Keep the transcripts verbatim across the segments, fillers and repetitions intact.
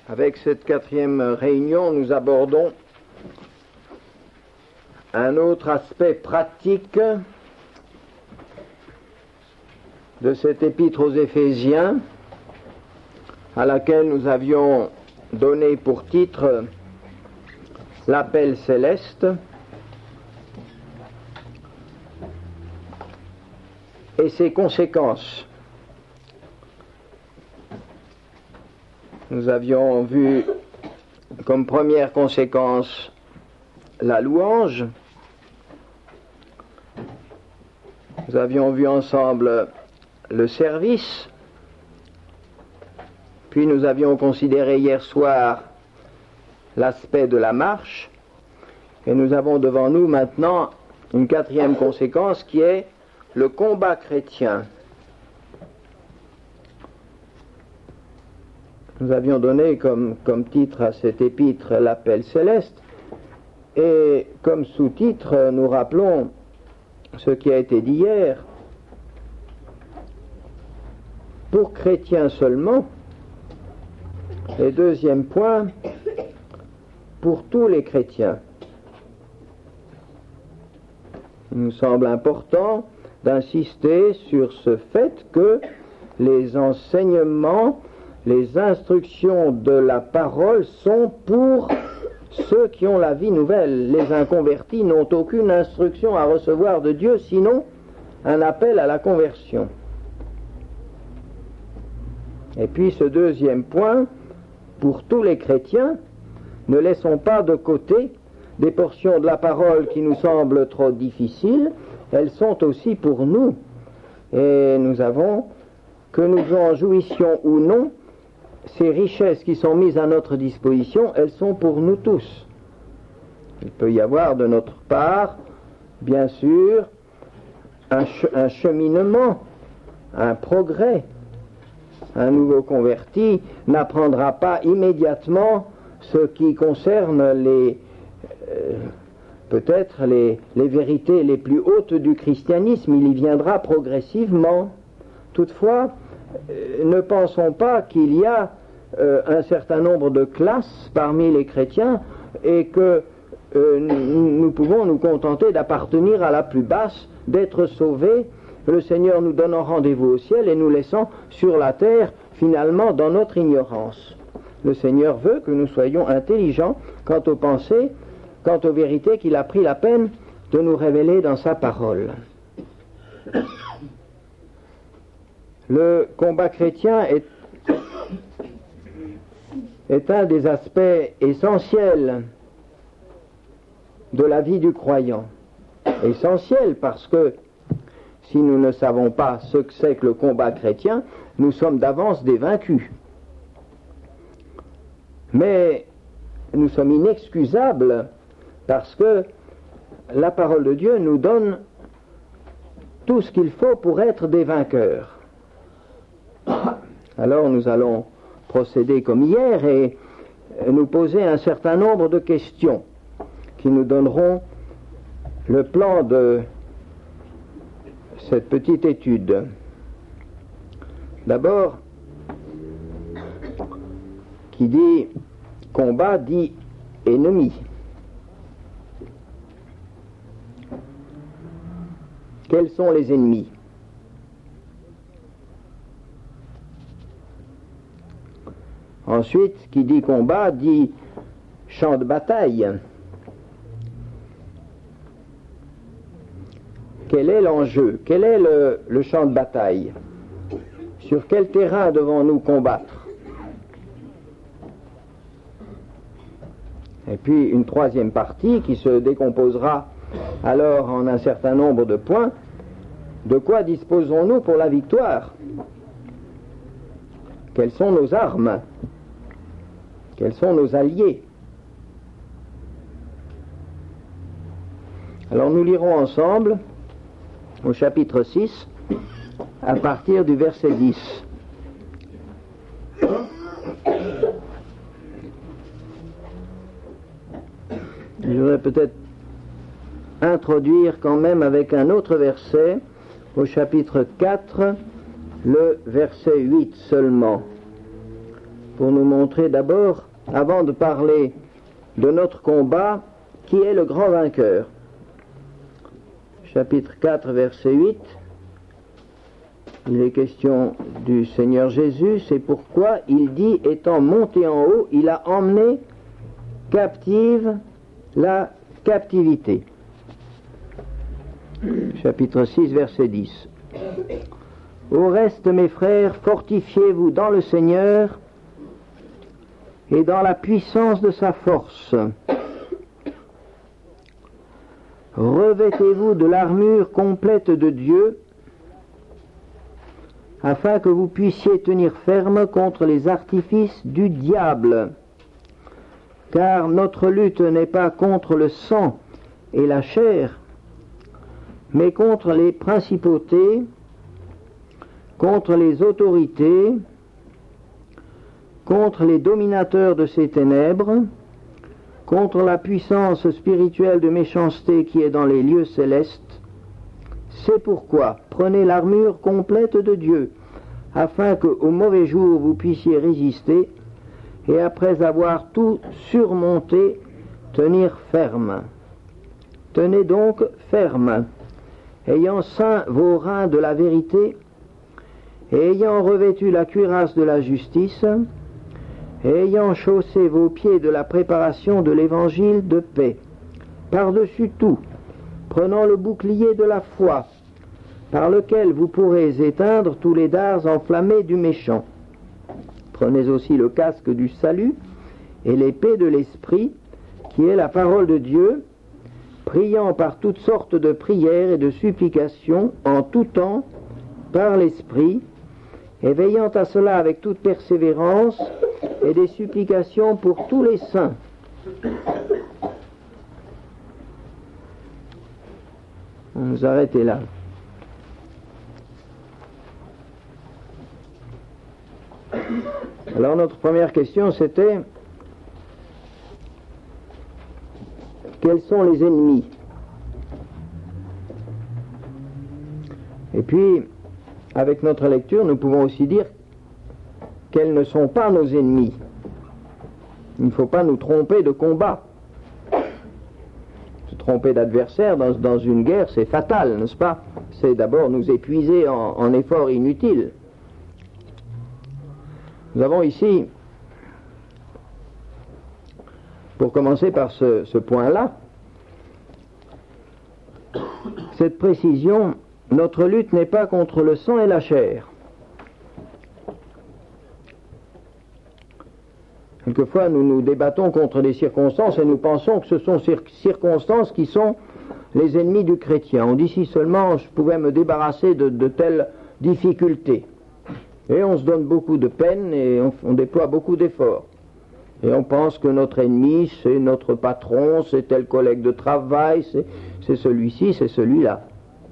Avec cette quatrième réunion, nous abordons un autre aspect pratique de cette épître aux Éphésiens, à laquelle nous avions donné pour titre l'appel céleste, et ses conséquences. Nous avions vu comme première conséquence la louange. Nous avions vu ensemble le service. Puis nous avions considéré hier soir l'aspect de la marche. Et nous avons devant nous maintenant une quatrième conséquence qui est le combat chrétien. Nous avions donné comme, comme titre à cet épître l'appel céleste, et comme sous-titre nous rappelons ce qui a été dit hier. Pour chrétiens seulement, et deuxième point, pour tous les chrétiens. Il nous semble important d'insister sur ce fait que les enseignements, les instructions de la parole sont pour ceux qui ont la vie nouvelle. Les inconvertis n'ont aucune instruction à recevoir de Dieu, sinon un appel à la conversion. Et puis ce deuxième point, pour tous les chrétiens, ne laissons pas de côté des portions de la parole qui nous semblent trop difficiles, elles sont aussi pour nous. Et nous avons, que nous en jouissions ou non, ces richesses qui sont mises à notre disposition, elles sont pour nous tous. Il peut y avoir de notre part, bien sûr, un, ch- un cheminement, un progrès. Un nouveau converti n'apprendra pas immédiatement ce qui concerne les, euh, peut-être les, les vérités les plus hautes du christianisme. Il y viendra progressivement. Toutefois, euh, ne pensons pas qu'il y a euh, un certain nombre de classes parmi les chrétiens et que euh, nous, nous pouvons nous contenter d'appartenir à la plus basse, d'être sauvés. Le Seigneur nous donnant rendez-vous au ciel et nous laissant sur la terre, finalement, dans notre ignorance. Le Seigneur veut que nous soyons intelligents quant aux pensées, quant aux vérités qu'il a pris la peine de nous révéler dans sa parole. Le combat chrétien est, est un des aspects essentiels de la vie du croyant. Essentiel parce que si nous ne savons pas ce que c'est que le combat chrétien, nous sommes d'avance des vaincus. Mais nous sommes inexcusables parce que la parole de Dieu nous donne tout ce qu'il faut pour être des vainqueurs. Alors nous allons procéder comme hier et nous poser un certain nombre de questions qui nous donneront le plan de cette petite étude. D'abord, qui dit combat dit ennemi. Quels sont les ennemis? Ensuite, qui dit combat dit champ de bataille. Quel est l'enjeu? Quel est le, le champ de bataille? Sur quel terrain devons-nous combattre? Et puis une troisième partie qui se décomposera alors en un certain nombre de points. De quoi disposons-nous pour la victoire? Quelles sont nos armes? Quels sont nos alliés? Alors nous lirons ensemble au chapitre six, à partir du verset dix. Je voudrais peut-être introduire quand même avec un autre verset, au chapitre quatre, le verset huit seulement. pour nous montrer d'abord, avant de parler de notre combat, qui est le grand vainqueur. Chapitre quatre, verset huit. Il est question du Seigneur Jésus, c'est pourquoi il dit, étant monté en haut, il a emmené captive la captivité. Chapitre six, verset dix. Au reste, mes frères, fortifiez-vous dans le Seigneur et dans la puissance de sa force. Revêtez-vous de l'armure complète de Dieu, afin que vous puissiez tenir ferme contre les artifices du diable. Car notre lutte n'est pas contre le sang et la chair, mais contre les principautés, contre les autorités, contre les dominateurs de ces ténèbres, contre la puissance spirituelle de méchanceté qui est dans les lieux célestes. C'est pourquoi prenez l'armure complète de Dieu, afin qu'au mauvais jour vous puissiez résister, et après avoir tout surmonté, tenir ferme. Tenez donc ferme, ayant ceint vos reins de la vérité, et ayant revêtu la cuirasse de la justice, et ayant chaussé vos pieds de la préparation de l'évangile de paix. Par-dessus tout, prenant le bouclier de la foi, par lequel vous pourrez éteindre tous les dards enflammés du méchant. Prenez aussi le casque du salut et l'épée de l'Esprit, qui est la parole de Dieu, priant par toutes sortes de prières et de supplications en tout temps par l'Esprit, et veillant à cela avec toute persévérance et des supplications pour tous les saints. On nous arrêter là. Alors notre première question c'était: quels sont les ennemis? Et puis, avec notre lecture, nous pouvons aussi dire quels ne sont pas nos ennemis. Il ne faut pas nous tromper de combat. Se tromper d'adversaire dans, dans une guerre, c'est fatal, n'est-ce pas? C'est d'abord nous épuiser en, en efforts inutiles. Nous avons ici, pour commencer par ce, ce point-là, cette précision: notre lutte n'est pas contre le sang et la chair. Quelquefois, nous nous débattons contre des circonstances et nous pensons que ce sont ces circonstances qui sont les ennemis du chrétien. On dit: si seulement je pouvais me débarrasser de, de telles difficultés. Et on se donne beaucoup de peine et on, on déploie beaucoup d'efforts. Et on pense que notre ennemi, c'est notre patron, c'est tel collègue de travail, c'est, c'est celui-ci, c'est celui-là.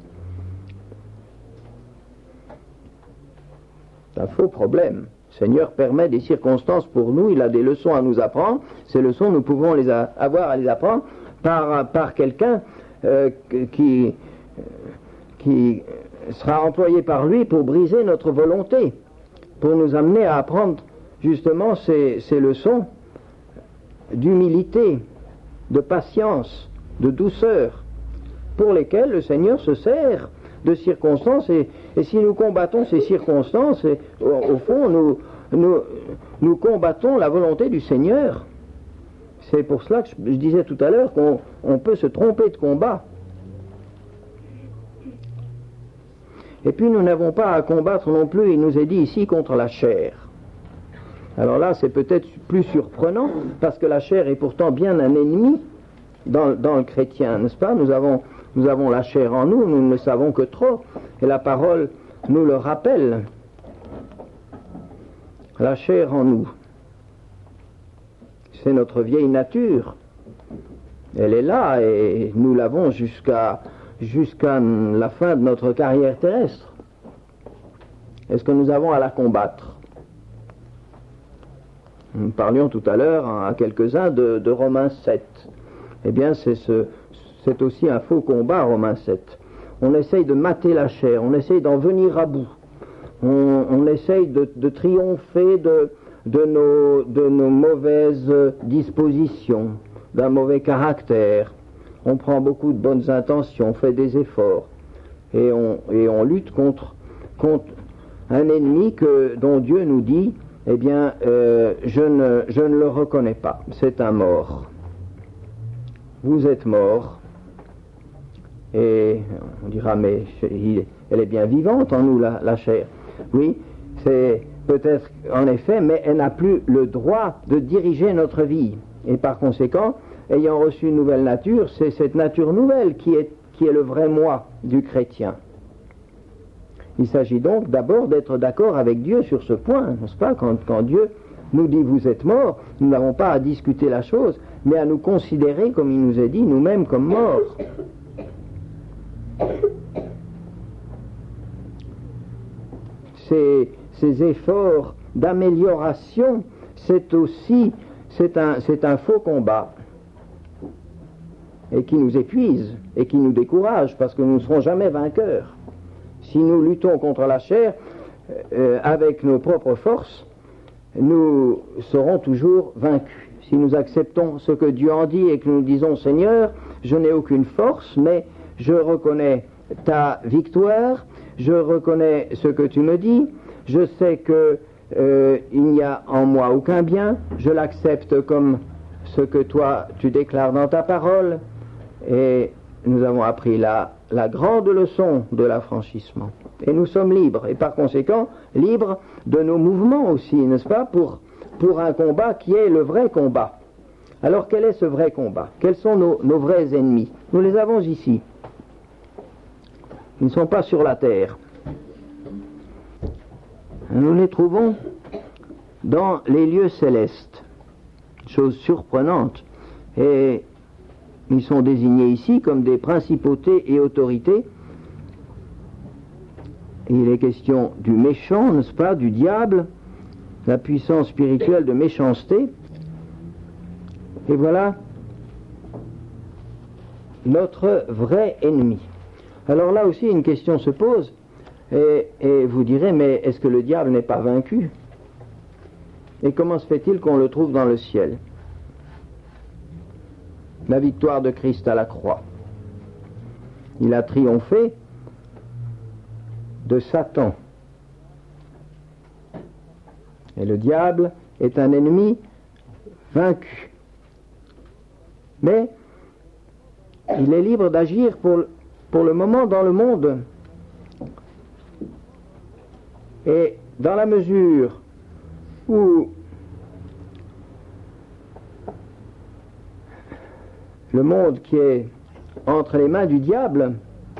C'est un faux problème. Le Seigneur permet des circonstances pour nous, il a des leçons à nous apprendre. Ces leçons, nous pouvons les a, avoir à les apprendre par, par quelqu'un euh, qui, qui sera employé par lui pour briser notre volonté, pour nous amener à apprendre justement ces, ces leçons d'humilité, de patience, de douceur, pour lesquelles le Seigneur se sert de circonstances, et, et si nous combattons ces circonstances, et, au, au fond, nous, nous, nous combattons la volonté du Seigneur. C'est pour cela que je, je disais tout à l'heure qu'on on peut se tromper de combat. Et puis nous n'avons pas à combattre non plus, il nous est dit ici, contre la chair. Alors là, c'est peut-être plus surprenant, parce que la chair est pourtant bien un ennemi dans, dans le chrétien, n'est-ce pas? Nous avons, nous avons la chair en nous, nous ne le savons que trop, et la parole nous le rappelle. La chair en nous, c'est notre vieille nature. Elle est là, et nous l'avons jusqu'à... jusqu'à la fin de notre carrière terrestre. Est-ce que nous avons à la combattre? Nous parlions tout à l'heure à quelques-uns de, de Romains sept. Eh bien, c'est, ce, c'est aussi un faux combat, Romains sept. On essaye de mater la chair, on essaye d'en venir à bout. On, on essaye de, de triompher de, de nos, de nos mauvaises dispositions, d'un mauvais caractère. On prend beaucoup de bonnes intentions, on fait des efforts, et on, et on lutte contre, contre un ennemi que, dont Dieu nous dit, eh bien, euh, je, ne, je ne le reconnais pas, c'est un mort. Vous êtes mort. Et on dira, mais il, elle est bien vivante en nous, la, la chair. Oui, c'est peut-être en effet, mais elle n'a plus le droit de diriger notre vie. Et par conséquent, ayant reçu une nouvelle nature, c'est cette nature nouvelle qui est, qui est le vrai moi du chrétien. Il s'agit donc d'abord d'être d'accord avec Dieu sur ce point, n'est-ce pas? Quand, quand Dieu nous dit vous êtes morts, nous n'avons pas à discuter la chose, mais à nous considérer, comme il nous est dit, nous-mêmes comme morts. Ces, ces efforts d'amélioration, c'est aussi c'est un, c'est un faux combat, et qui nous épuise et qui nous décourage, parce que nous ne serons jamais vainqueurs. Si nous luttons contre la chair euh, avec nos propres forces, nous serons toujours vaincus. Si nous acceptons ce que Dieu en dit et que nous disons Seigneur, je n'ai aucune force, mais je reconnais ta victoire, je reconnais ce que tu me dis, je sais que euh, il n'y a en moi aucun bien, je l'accepte comme ce que toi tu déclares dans ta parole, et nous avons appris la, la grande leçon de l'affranchissement. Et nous sommes libres, et par conséquent libres de nos mouvements aussi, n'est-ce pas, pour, pour un combat qui est le vrai combat. Alors quel est ce vrai combat? Quels sont nos, nos vrais ennemis? Nous les avons ici. Ils ne sont pas sur la terre. Nous les trouvons dans les lieux célestes. Chose surprenante. Et ils sont désignés ici comme des principautés et autorités. Et il est question du méchant, n'est-ce pas, du diable, la puissance spirituelle de méchanceté. Et voilà notre vrai ennemi. Alors là aussi, une question se pose, et, et vous direz, mais est-ce que le diable n'est pas vaincu? Et comment se fait-il qu'on le trouve dans le ciel? La victoire de Christ à la croix. Il a triomphé de Satan. Et le diable est un ennemi vaincu. Mais il est libre d'agir pour, pour le moment dans le monde. Et dans la mesure où le monde qui est entre les mains du diable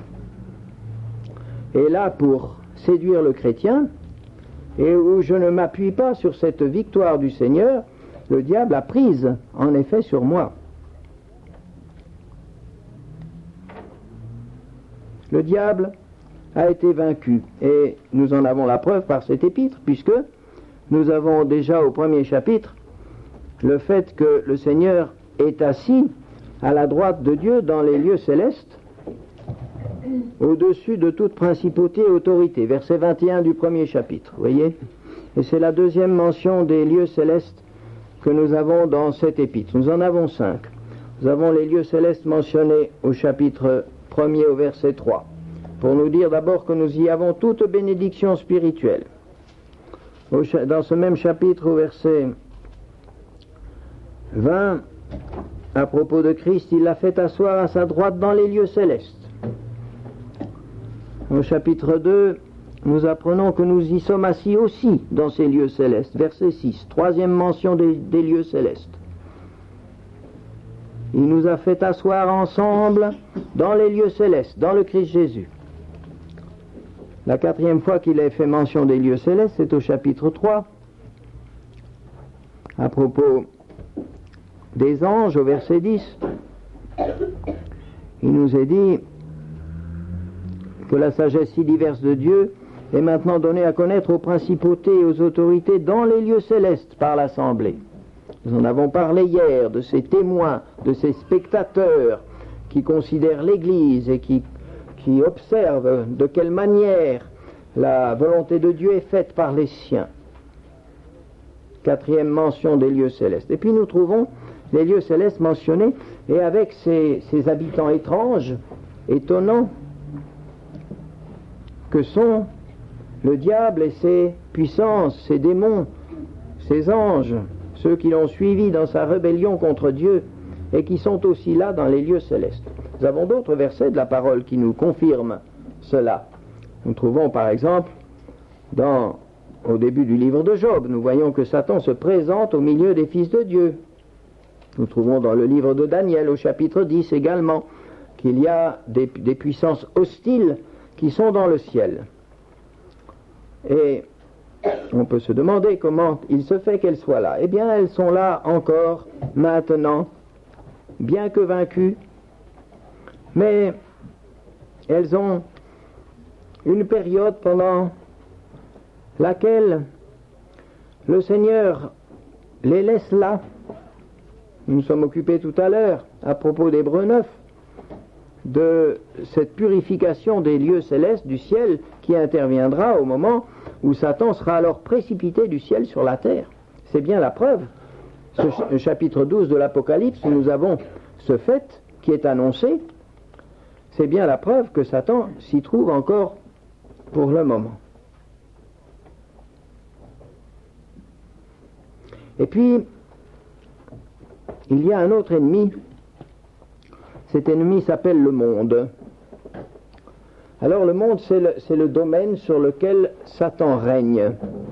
est là pour séduire le chrétien, et où je ne m'appuie pas sur cette victoire du Seigneur, le diable a prise en effet sur moi. Le diable a été vaincu, et nous en avons la preuve par cet épître, puisque nous avons déjà au premier chapitre le fait que le Seigneur est assis à la droite de Dieu dans les lieux célestes, au-dessus de toute principauté et autorité, verset vingt et un du premier chapitre, vous voyez? Et c'est la deuxième mention des lieux célestes que nous avons dans cet épître. Nous en avons cinq. Nous avons les lieux célestes mentionnés au chapitre premier au verset trois, pour nous dire d'abord que nous y avons toute bénédiction spirituelle. Au, dans ce même chapitre au verset vingt, à propos de Christ, il l'a fait asseoir à sa droite dans les lieux célestes. Au chapitre deux, nous apprenons que nous y sommes assis aussi dans ces lieux célestes. Verset six, troisième mention des, des lieux célestes. Il nous a fait asseoir ensemble dans les lieux célestes, dans le Christ Jésus. La quatrième fois qu'il est fait mention des lieux célestes, c'est au chapitre trois. À propos des anges, au verset dix, il nous est dit que la sagesse si diverse de Dieu est maintenant donnée à connaître aux principautés et aux autorités dans les lieux célestes par l'Assemblée. Nous en avons parlé hier, de ces témoins, de ces spectateurs qui considèrent l'Église et qui, qui observent de quelle manière la volonté de Dieu est faite par les siens. quatrième mention des lieux célestes. Et puis nous trouvons les lieux célestes mentionnés, et avec ces, ces habitants étranges, étonnants, que sont le diable et ses puissances, ses démons, ses anges, ceux qui l'ont suivi dans sa rébellion contre Dieu, et qui sont aussi là dans les lieux célestes. Nous avons d'autres versets de la parole qui nous confirment cela. Nous trouvons par exemple dans, au début du livre de Job, nous voyons que Satan se présente au milieu des fils de Dieu. Nous trouvons dans le livre de Daniel au chapitre dix également qu'il y a des, des puissances hostiles qui sont dans le ciel. Et on peut se demander comment il se fait qu'elles soient là. Eh bien, elles sont là encore maintenant, bien que vaincues, mais elles ont une période pendant laquelle le Seigneur les laisse là. Nous nous sommes occupés tout à l'heure, à propos d'Hébreux neuf, de cette purification des lieux célestes du ciel qui interviendra au moment où Satan sera alors précipité du ciel sur la terre. C'est bien la preuve. Ce chapitre douze de l'Apocalypse, où nous avons ce fait qui est annoncé, c'est bien la preuve que Satan s'y trouve encore pour le moment. Et puis, il y a un autre ennemi. Cet ennemi s'appelle le monde. Alors le monde, c'est le, c'est le domaine sur lequel Satan règne.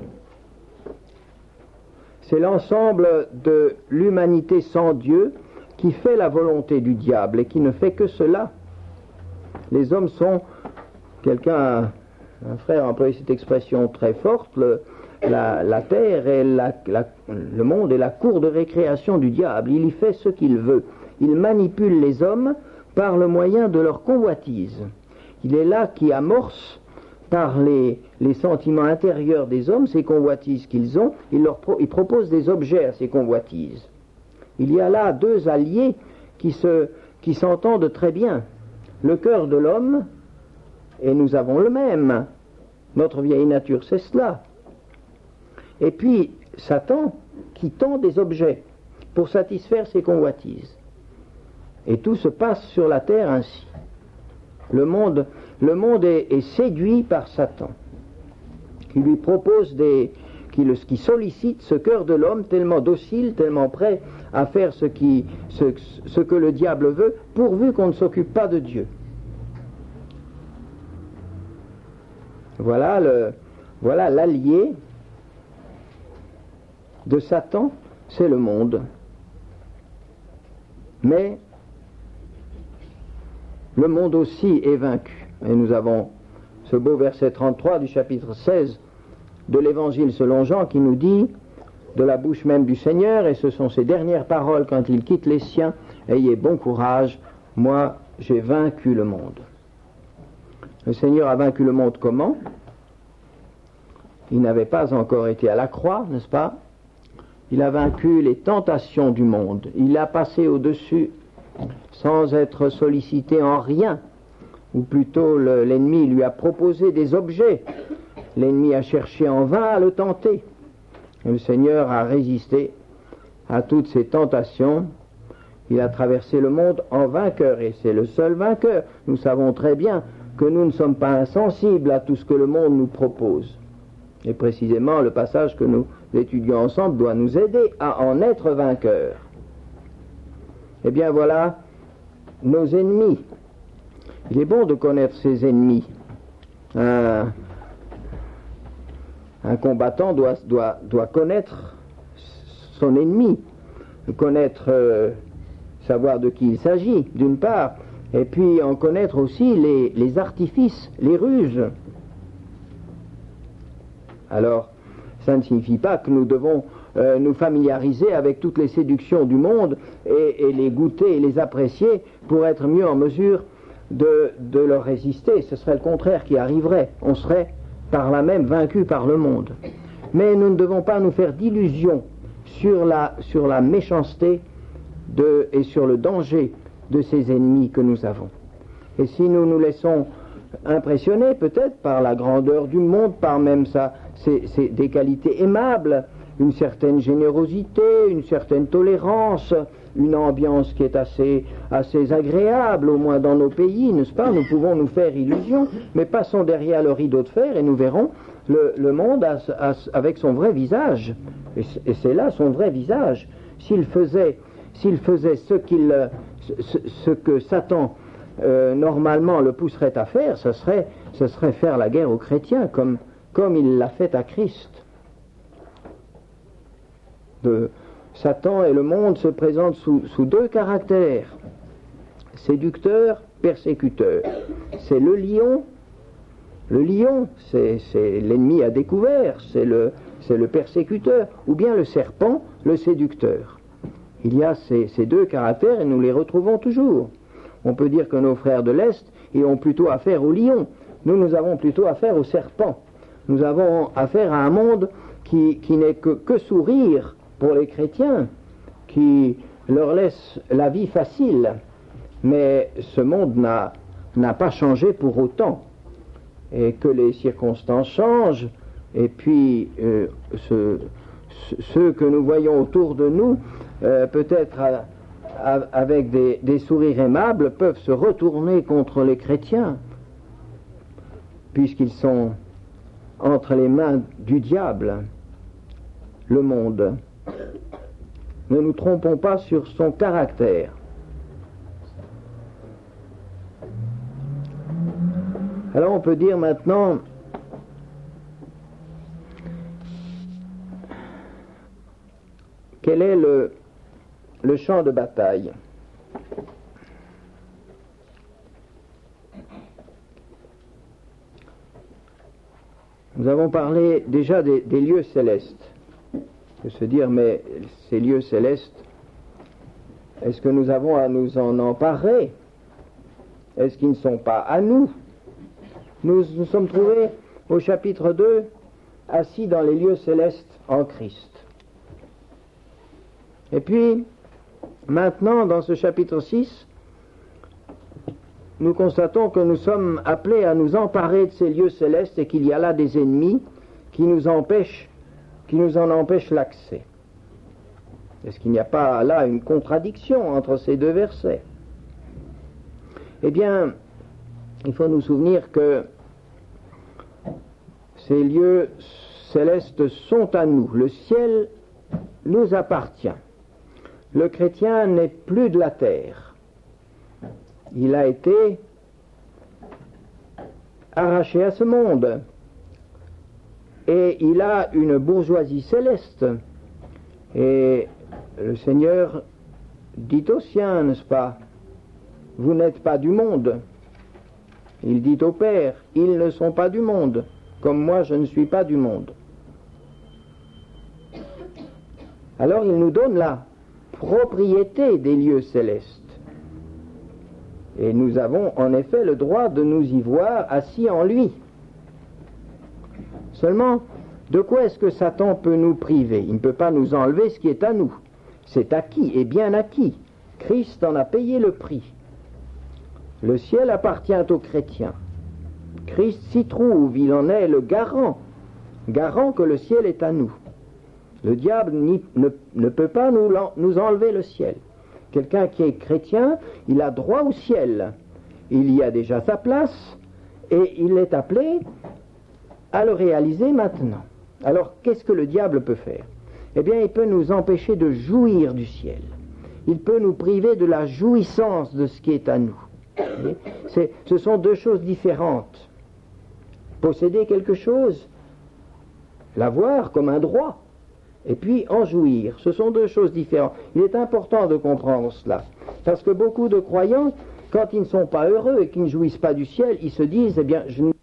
C'est l'ensemble de l'humanité sans Dieu qui fait la volonté du diable et qui ne fait que cela. Les hommes sont, quelqu'un, un frère a employé cette expression très forte, le, la, la terre et la, la, le monde est la cour de récréation du diable. Il y fait ce qu'il veut. Il manipule les hommes par le moyen de leur convoitise. Il est là qui amorce par les, les sentiments intérieurs des hommes ces convoitises qu'ils ont. Il, leur pro, il propose des objets à ces convoitises. Il y a là deux alliés qui, se, qui s'entendent très bien. Le cœur de l'homme, et nous avons le même. Notre vieille nature, c'est cela. Et puis Satan qui tend des objets pour satisfaire ses convoitises. Et tout se passe sur la terre ainsi. Le monde, le monde est, est séduit par Satan, qui lui propose des, qui, le, qui sollicite ce cœur de l'homme tellement docile, tellement prêt à faire ce, qui, ce, ce que le diable veut, pourvu qu'on ne s'occupe pas de Dieu. Voilà le, voilà l'allié de Satan, c'est le monde. Mais le monde aussi est vaincu. Et nous avons ce beau verset trente-trois du chapitre seize de l'Évangile selon Jean qui nous dit, de la bouche même du Seigneur, et ce sont ses dernières paroles quand il quitte les siens, ayez bon courage, moi j'ai vaincu le monde. Le Seigneur a vaincu le monde comment? Il n'avait pas encore été à la croix, n'est-ce pas? Il a vaincu les tentations du monde. Il a passé au-dessus sans être sollicité en rien, ou plutôt le, l'ennemi lui a proposé des objets. L'ennemi a cherché en vain à le tenter. Et le Seigneur a résisté à toutes ces tentations. Il a traversé le monde en vainqueur, et c'est le seul vainqueur. Nous savons très bien que nous ne sommes pas insensibles à tout ce que le monde nous propose. Et précisément, le passage que nous étudions ensemble doit nous aider à en être vainqueurs. Eh bien voilà nos ennemis. Il est bon de connaître ses ennemis. Un, un combattant doit, doit, doit connaître son ennemi, connaître, euh, savoir de qui il s'agit, d'une part, et puis en connaître aussi les, les artifices, les ruses. Alors, ça ne signifie pas que nous devons euh, nous familiariser avec toutes les séductions du monde et, et les goûter et les apprécier pour être mieux en mesure de, de leur résister. Ce serait le contraire qui arriverait. On serait par là même vaincu par le monde. Mais nous ne devons pas nous faire d'illusions sur la, sur la méchanceté de, et sur le danger de ces ennemis que nous avons. Et si nous nous laissons impressionner peut-être par la grandeur du monde, par même ça, c'est, c'est des qualités aimables une certaine générosité, une certaine tolérance, une ambiance qui est assez, assez agréable, au moins dans nos pays, n'est-ce pas? Nous pouvons nous faire illusion, mais passons derrière le rideau de fer et nous verrons le, le monde a, a, avec son vrai visage. Et, et c'est là son vrai visage. S'il faisait, s'il faisait ce, qu'il, ce, ce que Satan euh, normalement le pousserait à faire, ce serait, ce serait faire la guerre aux chrétiens, comme, comme il l'a fait à Christ. De, Satan et le monde se présentent sous, sous deux caractères, séducteur, persécuteur. C'est le lion, le lion, c'est, c'est l'ennemi à découvert, c'est le, c'est le persécuteur, ou bien le serpent, le séducteur. Il y a ces, ces deux caractères et nous les retrouvons toujours. On peut dire que nos frères de l'Est, ils ont plutôt affaire au lion. Nous, nous avons plutôt affaire au serpent. Nous avons affaire à un monde qui, qui n'est que, que sourire pour les chrétiens, qui leur laisse la vie facile. Mais ce monde n'a, n'a pas changé pour autant. Et que les circonstances changent, et puis euh, ce, ce, ceux que nous voyons autour de nous, euh, peut-être à, à, avec des, des sourires aimables, peuvent se retourner contre les chrétiens, puisqu'ils sont entre les mains du diable, le monde. Ne nous trompons pas sur son caractère. Alors on peut dire maintenant, quel est le, le champ de bataille? Nous avons parlé déjà des, des lieux célestes. De se dire, mais ces lieux célestes, est-ce que nous avons à nous en emparer? Est-ce qu'ils ne sont pas à nous? Nous nous sommes trouvés au chapitre deux, assis dans les lieux célestes en Christ. Et puis, maintenant, dans ce chapitre six, nous constatons que nous sommes appelés à nous emparer de ces lieux célestes et qu'il y a là des ennemis qui nous empêchent qui nous en empêche l'accès. Est-ce qu'il n'y a pas là une contradiction entre ces deux versets? Eh bien, il faut nous souvenir que ces lieux célestes sont à nous. Le ciel nous appartient. Le chrétien n'est plus de la terre. Il a été arraché à ce monde. Et il a une bourgeoisie céleste. Et le Seigneur dit aux siens, n'est-ce pas, vous n'êtes pas du monde. Il dit au Père, ils ne sont pas du monde, comme moi je ne suis pas du monde. Alors il nous donne la propriété des lieux célestes. Et nous avons en effet le droit de nous y voir assis en lui. Seulement, de quoi est-ce que Satan peut nous priver? Il ne peut pas nous enlever ce qui est à nous. C'est acquis et bien acquis. Christ en a payé le prix. Le ciel appartient aux chrétiens. Christ s'y trouve, il en est le garant, garant que le ciel est à nous. Le diable n'y, ne, ne peut pas nous, nous enlever le ciel. Quelqu'un qui est chrétien, il a droit au ciel. Il y a déjà sa place et il est appelé à le réaliser maintenant. Alors, qu'est-ce que le diable peut faire? Eh bien, il peut nous empêcher de jouir du ciel. Il peut nous priver de la jouissance de ce qui est à nous. C'est, ce sont deux choses différentes. Posséder quelque chose, l'avoir comme un droit, et puis en jouir. Ce sont deux choses différentes. Il est important de comprendre cela. Parce que beaucoup de croyants, quand ils ne sont pas heureux et qu'ils ne jouissent pas du ciel, ils se disent, eh bien, je ne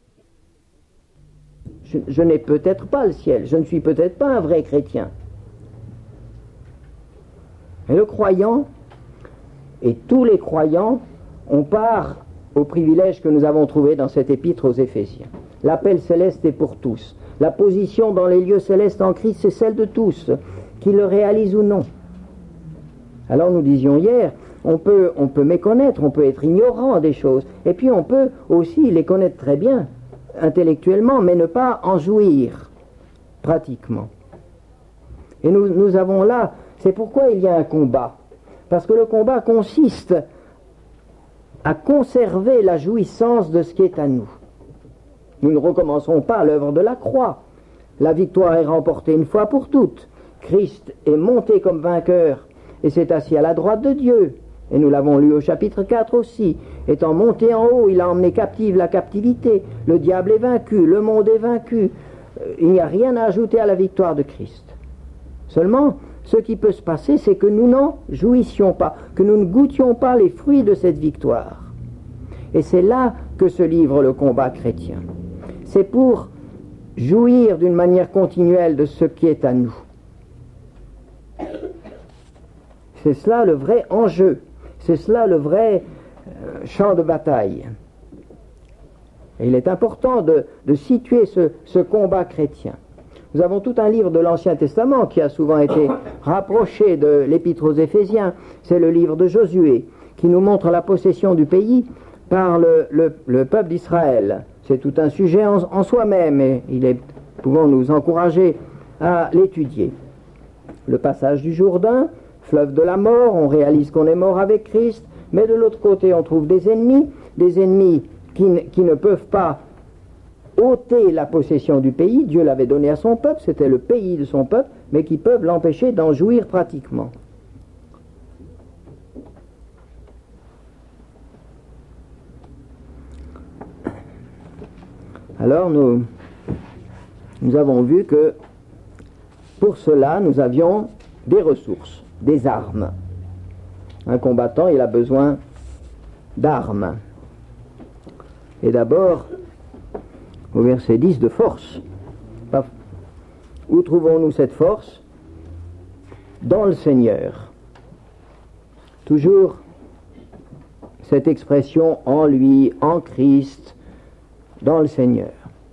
Je, je n'ai peut-être pas le ciel, je ne suis peut-être pas un vrai chrétien. Et le croyant, et tous les croyants, on part au privilège que nous avons trouvé dans cette épître aux Éphésiens. L'appel céleste est pour tous. La position dans les lieux célestes en Christ, c'est celle de tous, qu'ils le réalisent ou non. Alors nous disions hier, on peut, on peut méconnaître, on peut être ignorant des choses, et puis on peut aussi les connaître très bien, intellectuellement, mais ne pas en jouir pratiquement. Et nous, nous avons là, c'est pourquoi il y a un combat. Parce que le combat consiste à conserver la jouissance de ce qui est à nous. Nous ne recommencerons pas l'œuvre de la croix. La victoire est remportée une fois pour toutes. Christ est monté comme vainqueur et s'est assis à la droite de Dieu. Et nous l'avons lu au chapitre quatre aussi. Étant monté en haut, il a emmené captive la captivité. Le diable est vaincu, le monde est vaincu. Il n'y a rien à ajouter à la victoire de Christ. Seulement, ce qui peut se passer, c'est que nous n'en jouissions pas, que nous ne goûtions pas les fruits de cette victoire. Et c'est là que se livre le combat chrétien. C'est pour jouir d'une manière continuelle de ce qui est à nous. C'est cela le vrai enjeu, c'est cela le vrai euh, champ de bataille. Et il est important de, de situer ce, ce combat chrétien. Nous avons tout un livre de l'Ancien Testament qui a souvent été rapproché de l'Épître aux Éphésiens. C'est le livre de Josué qui nous montre la possession du pays par le, le, le peuple d'Israël. C'est tout un sujet en, en soi-même et il est, pouvons nous encourager à l'étudier. Le passage du Jourdain, fleuve de la mort, on réalise qu'on est mort avec Christ, mais de l'autre côté on trouve des ennemis, des ennemis qui, qui ne peuvent pas ôter la possession du pays. Dieu l'avait donné à son peuple, c'était le pays de son peuple, mais qui peuvent l'empêcher d'en jouir pratiquement. Alors nous, nous avons vu que pour cela nous avions des ressources, des armes. Un combattant, il a besoin d'armes. Et d'abord, au verset dix, de force. Où trouvons-nous cette force? Dans le Seigneur. Toujours cette expression en lui, en Christ, dans le Seigneur.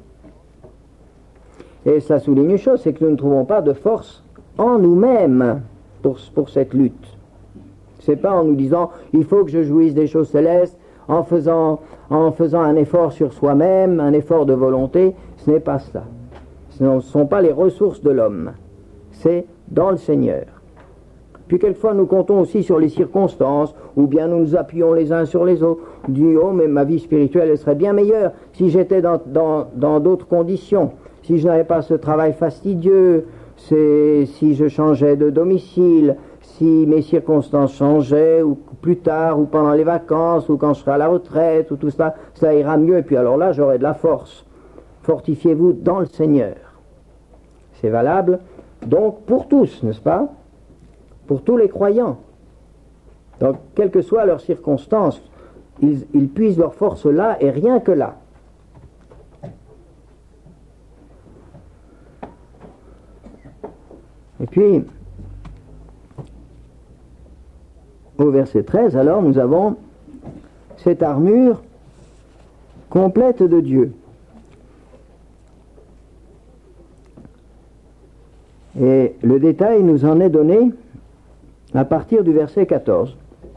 Et ça souligne une chose, c'est que nous ne trouvons pas de force en nous-mêmes pour, pour cette lutte. C'est pas en nous disant il faut que je jouisse des choses célestes, en faisant, en faisant un effort sur soi-même, un effort de volonté. Ce n'est pas cela. Ce ne sont pas les ressources de l'homme. C'est dans le Seigneur. Puis quelquefois nous comptons aussi sur les circonstances, ou bien nous nous appuyons les uns sur les autres. On dit oh mais ma vie spirituelle elle serait bien meilleure si j'étais dans, dans, dans d'autres conditions. Si je n'avais pas ce travail fastidieux, c'est, si je changeais de domicile, si mes circonstances changeaient, ou plus tard, ou pendant les vacances, ou quand je serai à la retraite, ou tout ça, ça ira mieux, et puis alors là, j'aurai de la force. Fortifiez-vous dans le Seigneur. C'est valable, donc, pour tous, n'est-ce pas? Pour tous les croyants. Donc, quelles que soient leurs circonstances, ils, ils puisent leur force là, et rien que là. Et puis, au verset treize, alors, nous avons cette armure complète de Dieu. Et le détail nous en est donné à partir du verset quatorze.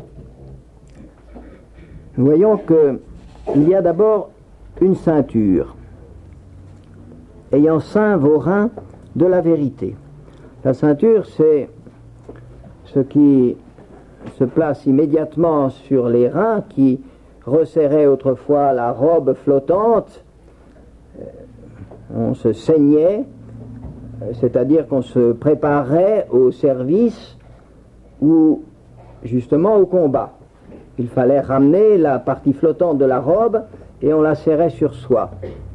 Nous voyons qu'il y a d'abord une ceinture, ayant ceint vos reins de la vérité. La ceinture, c'est ce qui se place immédiatement sur les reins, qui resserrait autrefois la robe flottante. On se ceignait, c'est-à-dire qu'on se préparait au service ou justement au combat. Il fallait ramener la partie flottante de la robe et on la serrait sur soi.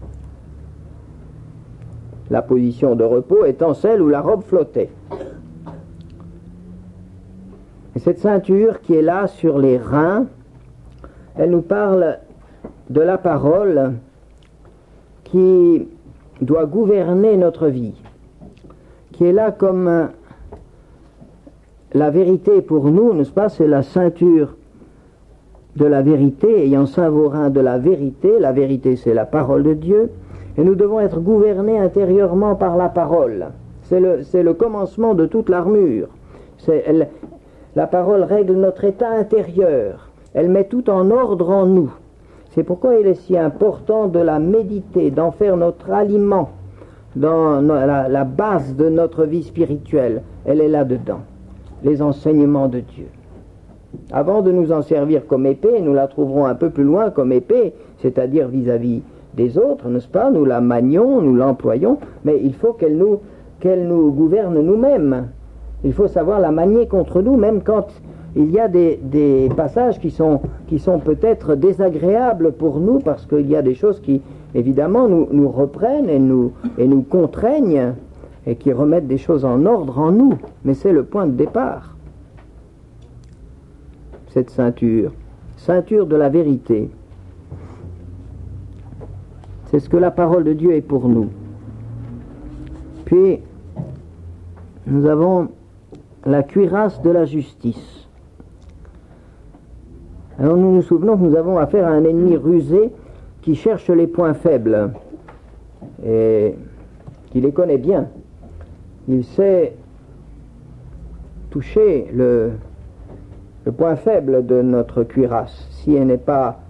La position de repos étant celle où la robe flottait. Et cette ceinture qui est là sur les reins, elle nous parle de la parole qui doit gouverner notre vie, qui est là comme la vérité pour nous, n'est-ce pas? C'est la ceinture de la vérité, ayant ceint vos reins de la vérité. La vérité, c'est la parole de Dieu. Et nous devons être gouvernés intérieurement par la parole. C'est le, c'est le commencement de toute l'armure. C'est, elle, la parole règle notre état intérieur. Elle met tout en ordre en nous. C'est pourquoi il est si important de la méditer, d'en faire notre aliment, dans la, la base de notre vie spirituelle, elle est là-dedans, les enseignements de Dieu. Avant de nous en servir comme épée, nous la trouverons un peu plus loin comme épée, c'est-à-dire vis-à-vis des autres, n'est-ce pas? Nous la manions, nous l'employons, mais il faut qu'elle nous, qu'elle nous gouverne nous-mêmes. Il faut savoir la manier contre nous, même quand il y a des, des passages qui sont, qui sont peut-être désagréables pour nous, parce qu'il y a des choses qui, évidemment, nous, nous reprennent et nous, et nous contraignent, et qui remettent des choses en ordre en nous. Mais c'est le point de départ, cette ceinture, ceinture de la vérité. C'est ce que la parole de Dieu est pour nous. Puis, nous avons la cuirasse de la justice. Alors nous nous souvenons que nous avons affaire à un ennemi rusé qui cherche les points faibles et qui les connaît bien. Il sait toucher le, le point faible de notre cuirasse. Si elle n'est pas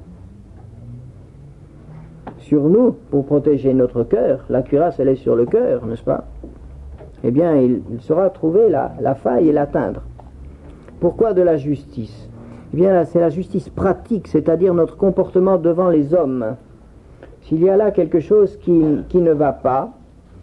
sur nous pour protéger notre cœur, la cuirasse elle est sur le cœur, n'est-ce pas? Eh bien il, il saura trouver la, la faille et l'atteindre. Pourquoi de la justice? Eh bien c'est la justice pratique, c'est-à-dire notre comportement devant les hommes. S'il y a là quelque chose qui, qui ne va pas,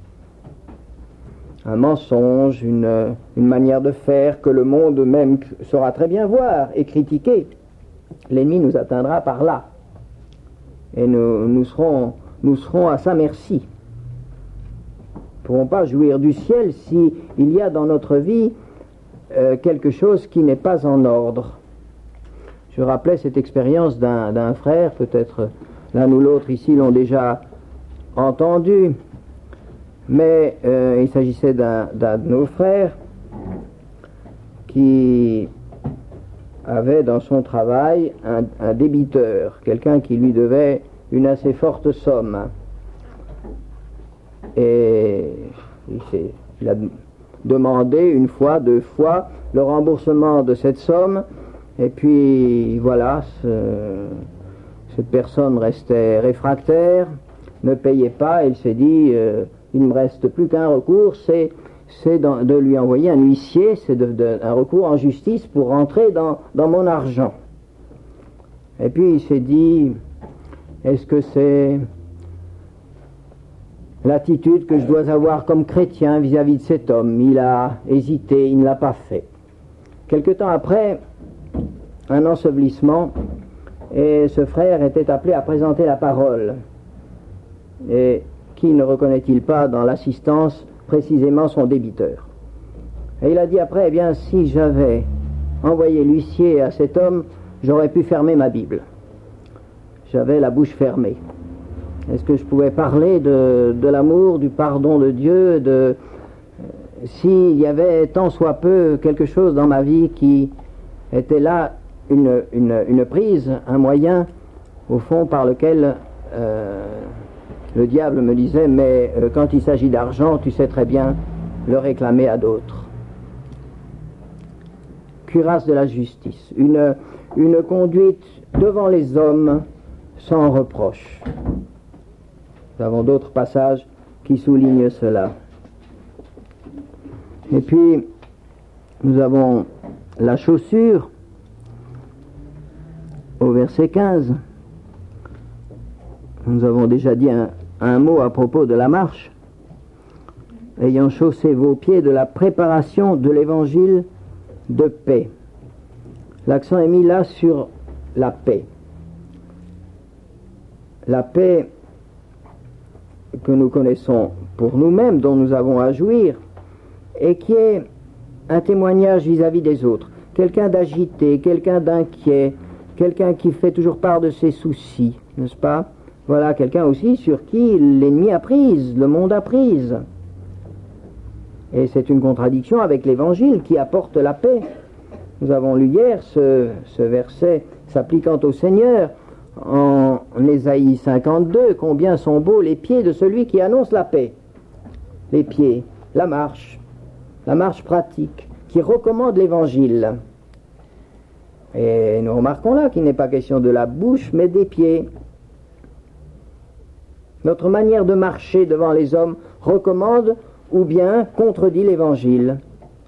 un mensonge, une, une manière de faire que le monde même saura très bien voir et critiquer, l'ennemi nous atteindra par là. Et nous, nous, serons, nous serons à sa merci. Nous ne pourrons pas jouir du ciel s'il y a dans notre vie euh, quelque chose qui n'est pas en ordre. Je rappelais cette expérience d'un, d'un frère, peut-être l'un ou l'autre ici l'ont déjà entendu, mais euh, il s'agissait d'un, d'un de nos frères qui avait dans son travail un, un débiteur, quelqu'un qui lui devait une assez forte somme. Et il, s'est, il a demandé une fois, deux fois, le remboursement de cette somme, et puis voilà, ce, cette personne restait réfractaire, ne payait pas, et il s'est dit, euh, il ne me reste plus qu'un recours, c'est c'est de lui envoyer un huissier, c'est de, de, un recours en justice pour rentrer dans, dans mon argent. Et puis il s'est dit, est-ce que c'est l'attitude que je dois avoir comme chrétien vis-à-vis de cet homme? Il a hésité, il ne l'a pas fait. Quelque temps après, un ensevelissement, et ce frère était appelé à présenter la parole. Et qui ne reconnaît-il pas dans l'assistance précisément son débiteur? Et il a dit après, eh bien, si j'avais envoyé l'huissier à cet homme, j'aurais pu fermer ma Bible. J'avais la bouche fermée. Est-ce que je pouvais parler de, de l'amour, du pardon de Dieu, de s'il y avait tant soit peu quelque chose dans ma vie qui était là, une, une, une prise, un moyen, au fond, par lequel euh, le diable me disait, mais euh, quand il s'agit d'argent, tu sais très bien le réclamer à d'autres. Cuirasse de la justice, une, une conduite devant les hommes sans reproche. Nous avons d'autres passages qui soulignent cela. Et puis, nous avons la chaussure, au verset quinze. Nous avons déjà dit un, un mot à propos de la marche. Ayant chaussé vos pieds de la préparation de l'évangile de paix. L'accent est mis là sur la paix. La paix que nous connaissons pour nous-mêmes, dont nous avons à jouir, et qui est un témoignage vis-à-vis des autres. Quelqu'un d'agité, quelqu'un d'inquiet, quelqu'un qui fait toujours part de ses soucis, n'est-ce pas? Voilà, quelqu'un aussi sur qui l'ennemi a prise, le monde a prise. Et c'est une contradiction avec l'Évangile qui apporte la paix. Nous avons lu hier ce, ce verset s'appliquant au Seigneur en Ésaïe cinquante-deux, combien sont beaux les pieds de celui qui annonce la paix. Les pieds, la marche, la marche pratique, qui recommande l'Évangile. Et nous remarquons là qu'il n'est pas question de la bouche, mais des pieds. Notre manière de marcher devant les hommes recommande ou bien contredit l'Évangile.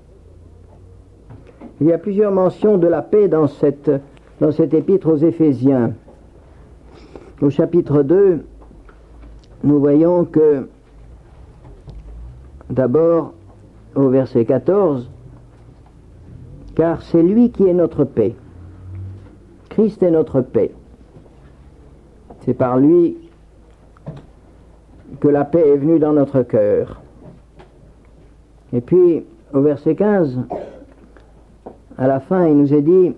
Il y a plusieurs mentions de la paix dans cette, dans cette épître aux Éphésiens. Au chapitre deux, nous voyons que, d'abord, au verset quatorze, « Car c'est lui qui est notre paix. Christ est notre paix. C'est par lui que la paix est venue dans notre cœur. » Et puis, au verset quinze, à la fin, il nous est dit,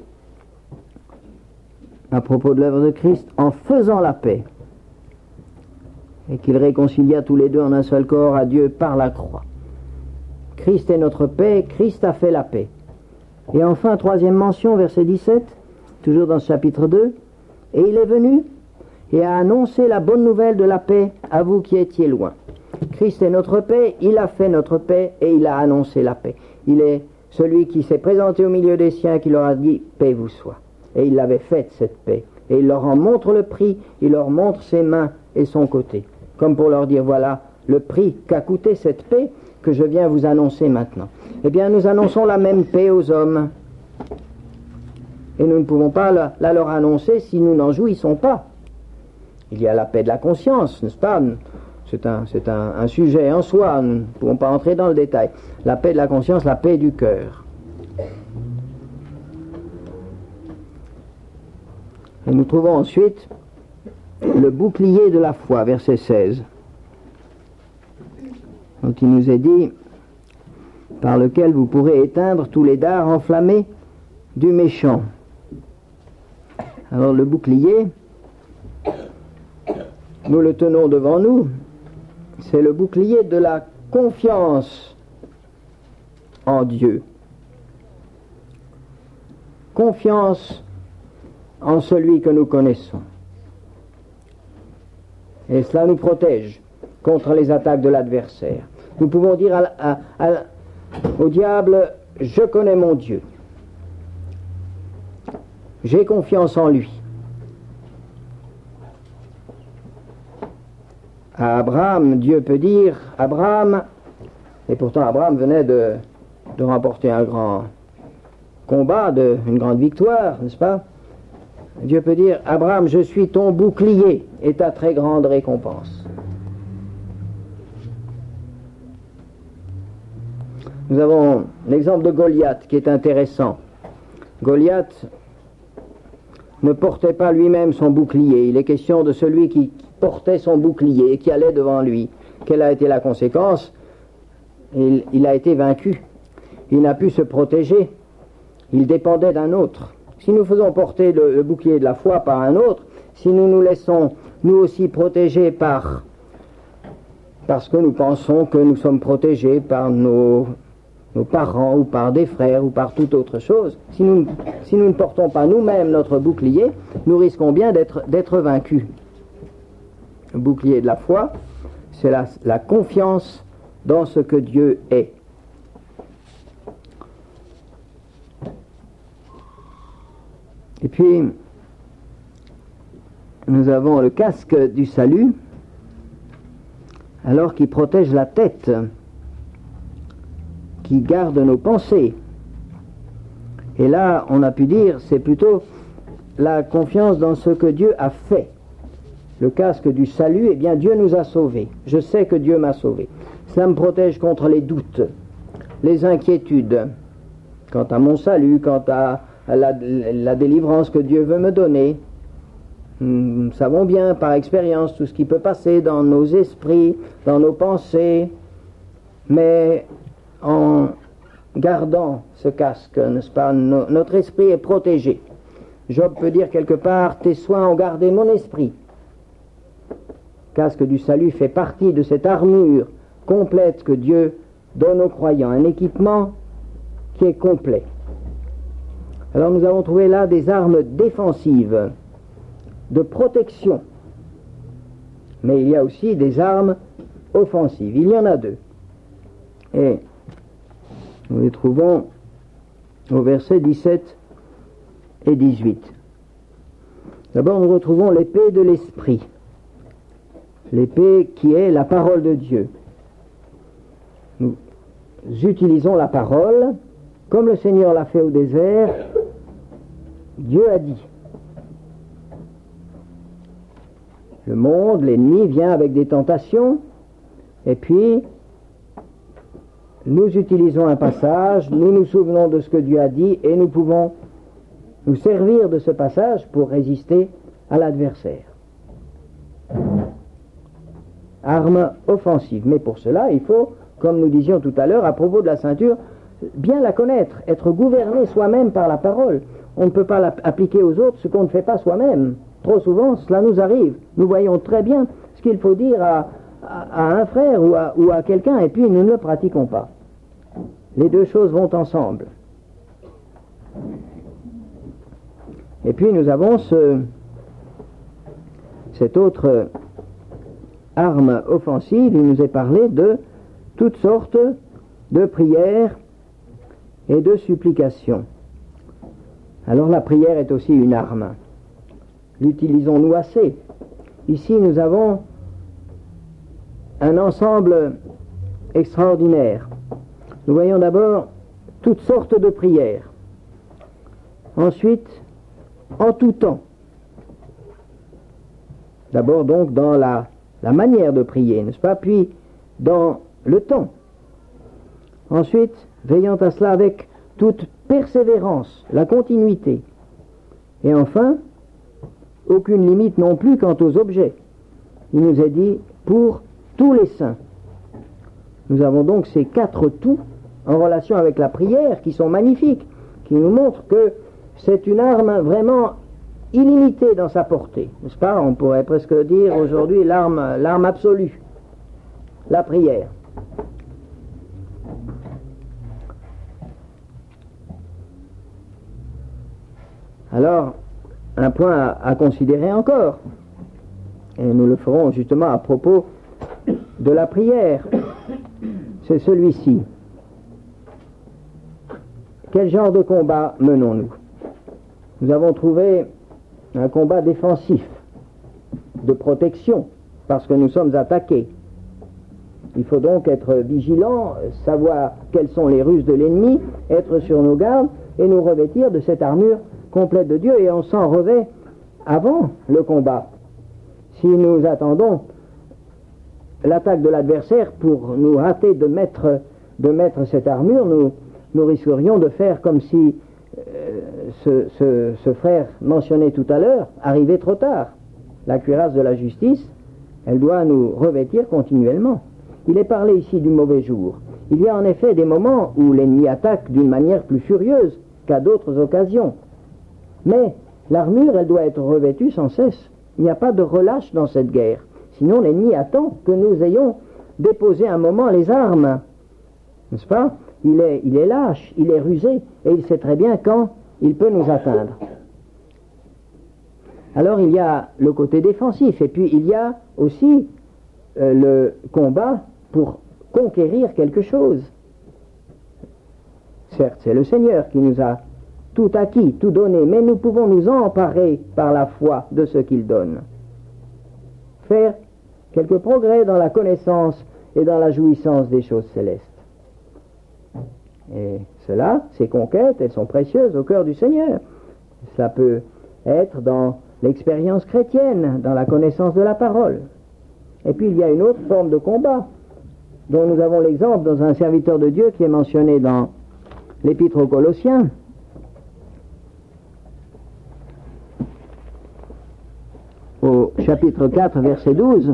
à propos de l'œuvre de Christ, en faisant la paix, et qu'il réconcilia tous les deux en un seul corps à Dieu par la croix. Christ est notre paix, Christ a fait la paix. Et enfin, troisième mention, verset dix-sept, toujours dans ce chapitre deux, « Et il est venu et a annoncé la bonne nouvelle de la paix à vous qui étiez loin. » Christ est notre paix, il a fait notre paix et il a annoncé la paix. Il est celui qui s'est présenté au milieu des siens, qui leur a dit « Paix vous soit ». Et il l'avait faite, cette paix. Et il leur en montre le prix, il leur montre ses mains et son côté. Comme pour leur dire, voilà le prix qu'a coûté cette paix que je viens vous annoncer maintenant. Eh bien, nous annonçons la même paix aux hommes. Et nous ne pouvons pas la, la leur annoncer si nous n'en jouissons pas. Il y a la paix de la conscience, n'est-ce pas ? C'est un, c'est un, un sujet en soi, nous ne pouvons pas entrer dans le détail. La paix de la conscience, la paix du cœur. Et nous trouvons ensuite le bouclier de la foi, verset seize. dont il nous est dit, par lequel vous pourrez éteindre tous les dards enflammés du méchant. Alors le bouclier, nous le tenons devant nous, c'est le bouclier de la confiance en Dieu. Confiance en celui que nous connaissons. Et cela nous protège contre les attaques de l'adversaire. Nous pouvons dire à, à, à, au diable, je connais mon Dieu. J'ai confiance en lui. À Abraham, Dieu peut dire, Abraham, et pourtant Abraham venait de, de remporter un grand combat, de, une grande victoire, n'est-ce pas? Dieu peut dire, Abraham, je suis ton bouclier et ta très grande récompense. Nous avons l'exemple de Goliath qui est intéressant. Goliath ne portait pas lui-même son bouclier. Il est question de celui qui portait son bouclier et qui allait devant lui. Quelle a été la conséquence? Il, il a été vaincu. Il n'a pu se protéger. Il dépendait d'un autre. Si nous faisons porter le, le bouclier de la foi par un autre, si nous nous laissons nous aussi protéger par, parce que nous pensons que nous sommes protégés par nos, nos parents ou par des frères ou par toute autre chose, si nous, si nous ne portons pas nous-mêmes notre bouclier, nous risquons bien d'être, d'être vaincus. Le bouclier de la foi, c'est la, la confiance dans ce que Dieu est. Et puis, nous avons le casque du salut, alors qui protège la tête, qui garde nos pensées. Et là, on a pu dire, c'est plutôt la confiance dans ce que Dieu a fait. Le casque du salut, eh bien, Dieu nous a sauvés. Je sais que Dieu m'a sauvé. Cela me protège contre les doutes, les inquiétudes, quant à mon salut, quant à La, la délivrance que Dieu veut me donner. Nous savons bien par expérience tout ce qui peut passer dans nos esprits, dans nos pensées, mais en gardant ce casque, n'est-ce pas, no, notre esprit est protégé. Job peut dire quelque part, tes soins ont gardé mon esprit. Le casque du salut fait partie de cette armure complète que Dieu donne aux croyants, un équipement qui est complet. Alors nous avons trouvé là des armes défensives, de protection. Mais il y a aussi des armes offensives. Il y en a deux. Et nous les trouvons au verset dix-sept et dix-huit. D'abord nous retrouvons l'épée de l'esprit. l'épée qui est la parole de Dieu. Nous utilisons la parole, comme le Seigneur l'a fait au désert. Dieu a dit. Le monde, l'ennemi, vient avec des tentations, et puis nous utilisons un passage, nous nous souvenons de ce que Dieu a dit, et nous pouvons nous servir de ce passage pour résister à l'adversaire. Arme offensive. Mais pour cela, il faut, comme nous disions tout à l'heure, à propos de la ceinture, bien la connaître, être gouverné soi-même par la parole. On ne peut pas appliquer aux autres ce qu'on ne fait pas soi-même. Trop souvent, cela nous arrive. Nous voyons très bien ce qu'il faut dire à, à, à un frère ou à, ou à quelqu'un, et puis nous ne le pratiquons pas. Les deux choses vont ensemble. Et puis nous avons ce, cette autre arme offensive. Il nous est parlé de toutes sortes de prières et de supplications. Alors la prière est aussi une arme. L'utilisons-nous assez? Ici nous avons un ensemble extraordinaire. Nous voyons d'abord toutes sortes de prières. Ensuite, en tout temps. D'abord donc dans la, la manière de prier, n'est-ce pas? Puis dans le temps. Ensuite, veillant à cela avec toute persévérance, la continuité. Et enfin, aucune limite non plus quant aux objets. Il nous est dit pour tous les saints. Nous avons donc ces quatre tout en relation avec la prière qui sont magnifiques, qui nous montrent que c'est une arme vraiment illimitée dans sa portée. N'est-ce pas? On pourrait presque dire aujourd'hui l'arme, l'arme absolue, la prière. Alors, un point à, à considérer encore, et nous le ferons justement à propos de la prière, c'est celui-ci. Quel genre de combat menons-nous? Nous avons trouvé un combat défensif, de protection, parce que nous sommes attaqués. Il faut donc être vigilant, savoir quelles sont les ruses de l'ennemi, être sur nos gardes et nous revêtir de cette armure complète de Dieu, et on s'en revêt avant le combat. Si nous attendons l'attaque de l'adversaire pour nous hâter de mettre, de mettre cette armure, nous, nous risquerions de faire comme si euh, ce, ce, ce frère mentionné tout à l'heure arrivait trop tard. La cuirasse de la justice, elle doit nous revêtir continuellement. Il est parlé ici du mauvais jour. Il y a en effet des moments où l'ennemi attaque d'une manière plus furieuse qu'à d'autres occasions. Mais l'armure, elle doit être revêtue sans cesse. Il n'y a pas de relâche dans cette guerre. Sinon, l'ennemi attend que nous ayons déposé un moment les armes. N'est-ce pas? Il est, il est lâche, il est rusé, et il sait très bien quand il peut nous atteindre. Alors, il y a le côté défensif, et puis il y a aussi euh, le combat pour conquérir quelque chose. Certes, c'est le Seigneur qui nous a tout acquis, tout donné, mais nous pouvons nous emparer par la foi de ce qu'il donne. Faire quelques progrès dans la connaissance et dans la jouissance des choses célestes. Et cela, ces conquêtes, elles sont précieuses au cœur du Seigneur. Cela peut être dans l'expérience chrétienne, dans la connaissance de la parole. Et puis il y a une autre forme de combat, dont nous avons l'exemple dans un serviteur de Dieu qui est mentionné dans l'Épître aux Colossiens. Au chapitre quatre, verset douze.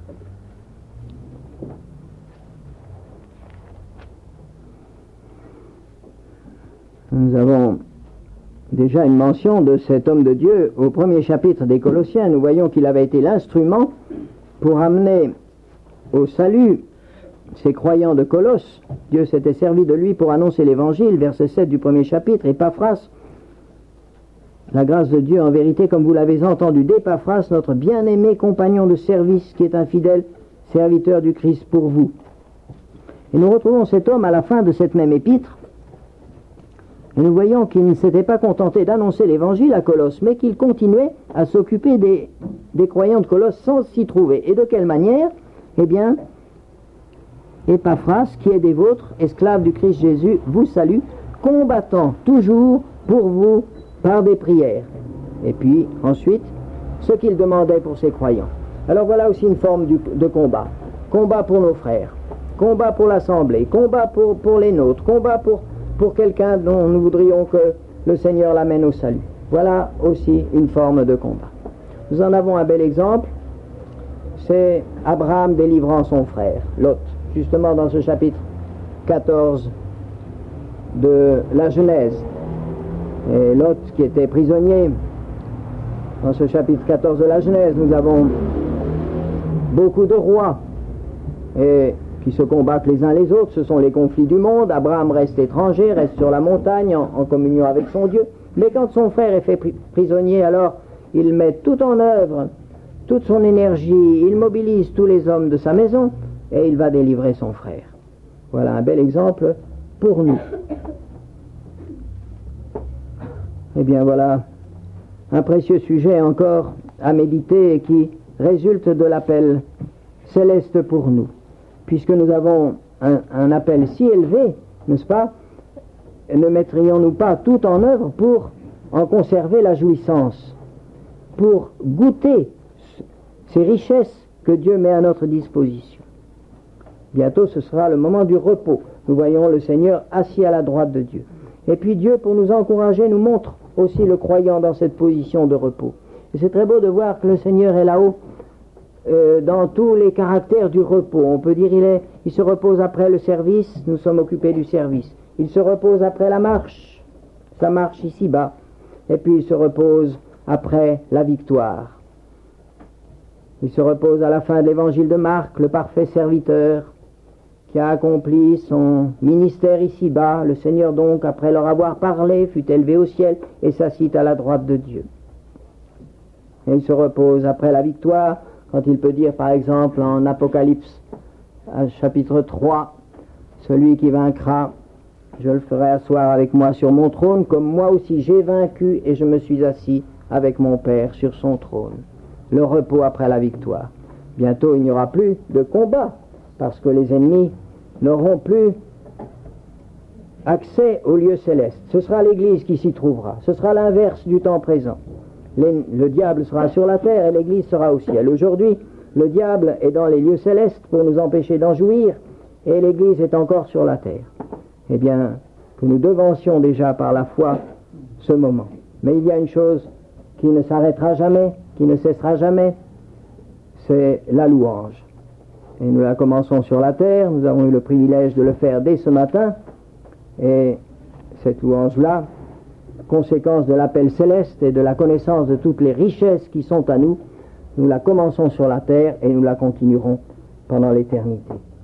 Nous avons déjà une mention de cet homme de Dieu au premier chapitre des Colossiens. Nous voyons qu'il avait été l'instrument pour amener au salut ces croyants de Colosse. Dieu s'était servi de lui pour annoncer l'évangile, verset sept du premier chapitre. Épaphras, la grâce de Dieu en vérité, comme vous l'avez entendu, d'Épaphras, notre bien-aimé compagnon de service, qui est un fidèle serviteur du Christ pour vous. Et nous retrouvons cet homme à la fin de cette même épître, Et nous voyons qu'il ne s'était pas contenté d'annoncer l'évangile à Colosse, mais qu'il continuait à s'occuper des, des croyants de Colosse sans s'y trouver. Et de quelle manière? Eh bien, Épaphras, qui est des vôtres, esclave du Christ Jésus, vous salue, combattant toujours pour vous par des prières. Et puis, ensuite, ce qu'il demandait pour ses croyants. Alors voilà aussi une forme du, de combat. Combat pour nos frères, combat pour l'Assemblée, combat pour, pour les nôtres, combat pour... pour quelqu'un dont nous voudrions que le Seigneur l'amène au salut. Voilà aussi une forme de combat. Nous en avons un bel exemple, c'est Abraham délivrant son frère, Lot, justement dans ce chapitre quatorze de la Genèse. Et Lot qui était prisonnier, dans ce chapitre quatorze de la Genèse, nous avons beaucoup de rois, et qui se combattent les uns les autres, ce sont les conflits du monde. Abraham reste étranger, reste sur la montagne en, en communion avec son Dieu, mais quand son frère est fait pri- prisonnier, alors il met tout en œuvre, toute son énergie, il mobilise tous les hommes de sa maison et il va délivrer son frère. Voilà un bel exemple pour nous. Eh bien voilà un précieux sujet encore à méditer et qui résulte de l'appel céleste pour nous. Puisque nous avons un, un appel si élevé, n'est-ce pas, ne mettrions-nous pas tout en œuvre pour en conserver la jouissance, pour goûter ces richesses que Dieu met à notre disposition? Bientôt ce sera le moment du repos. Nous voyons le Seigneur assis à la droite de Dieu. Et puis Dieu, pour nous encourager, nous montre aussi le croyant dans cette position de repos. Et c'est très beau de voir que le Seigneur est là-haut, Euh, dans tous les caractères du repos. On peut dire il est, il se repose après le service, nous sommes occupés du service. Il se repose après la marche, sa marche ici-bas. Et puis il se repose après la victoire. Il se repose à la fin de l'évangile de Marc, le parfait serviteur qui a accompli son ministère ici-bas. Le Seigneur donc, après leur avoir parlé, fut élevé au ciel et s'assit à la droite de Dieu. Et il se repose après la victoire, quand il peut dire par exemple en Apocalypse chapitre trois, celui qui vaincra, je le ferai asseoir avec moi sur mon trône, comme moi aussi j'ai vaincu et je me suis assis avec mon Père sur son trône. Le repos après la victoire. Bientôt il n'y aura plus de combat, parce que les ennemis n'auront plus accès au lieu céleste. Ce sera l'Église qui s'y trouvera. Ce sera l'inverse du temps présent. Les, le diable sera sur la terre et l'Église sera au ciel. Aujourd'hui, le diable est dans les lieux célestes pour nous empêcher d'en jouir et l'Église est encore sur la terre. Eh bien, que nous devancions déjà par la foi ce moment. Mais il y a une chose qui ne s'arrêtera jamais, qui ne cessera jamais, c'est la louange. Et nous la commençons sur la terre, nous avons eu le privilège de le faire dès ce matin, et cette louange-là, conséquence de l'appel céleste et de la connaissance de toutes les richesses qui sont à nous, nous la commençons sur la terre et nous la continuerons pendant l'éternité.